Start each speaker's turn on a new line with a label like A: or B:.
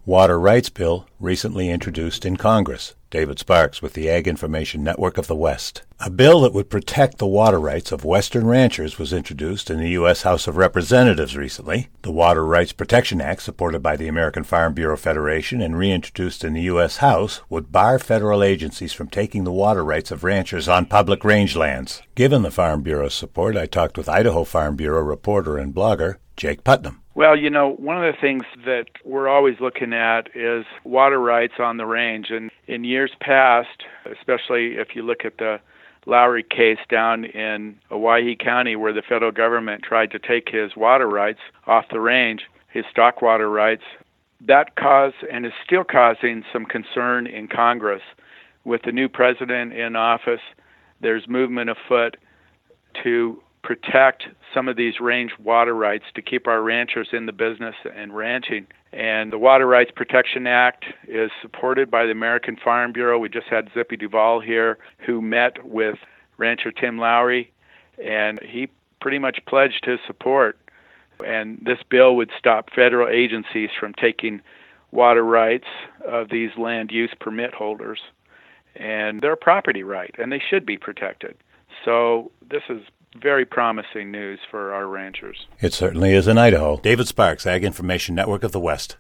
A: Water Rights Bill recently introduced in Congress. David Sparks with the Ag Information Network of the West. A bill that would protect the water rights of Western ranchers was introduced in the U.S. House of Representatives recently. The Water Rights Protection Act, supported by the American Farm Bureau Federation and reintroduced in the U.S. House, would bar federal agencies from taking the water rights of ranchers on public rangelands. Given the Farm Bureau's support, I talked with Idaho Farm Bureau reporter and blogger Jake Putnam.
B: Well, one of the things that we're always looking at is water rights on the range. And in years past, especially if you look at the Lowry case down in Owyhee County, where the federal government tried to take his water rights off the range, his stock water rights, that caused and is still causing some concern in Congress. With the new president in office, there's movement afoot to protect some of these range water rights to keep our ranchers in the business and ranching. And the Water Rights Protection Act is supported by the American Farm Bureau. We just had Zippy Duvall here, who met with rancher Tim Lowry, and he pretty much pledged his support. And this bill would stop federal agencies from taking water rights of these land use permit holders. And they're a property right, and they should be protected. So this is very promising news for our ranchers.
A: It certainly is in Idaho. David Sparks, Ag Information Network of the West.